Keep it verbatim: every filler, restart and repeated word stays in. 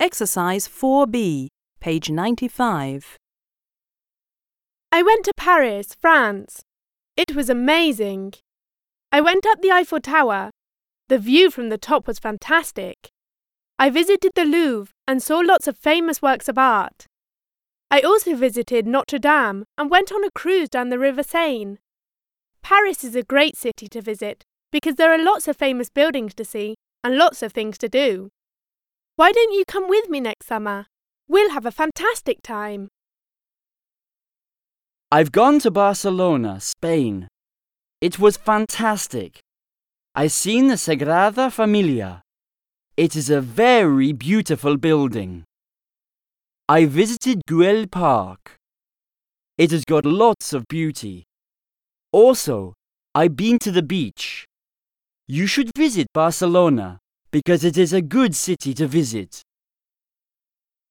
Exercise four B, page ninety-five. I went to Paris, France. It was amazing. I went up the Eiffel Tower. The view from the top was fantastic. I visited the Louvre and saw lots of famous works of art. I also visited Notre Dame and went on a cruise down the River Seine. Paris is a great city to visit because there are lots of famous buildings to see and lots of things to do. Why don't you come with me next summer? We'll have a fantastic time. I've gone to Barcelona, Spain. It was fantastic. I seen the Sagrada Familia. It is a very beautiful building. I visited Güell Park. It has got lots of beauty. Also, I've been to the beach. You should visit Barcelona because it is a good city to visit.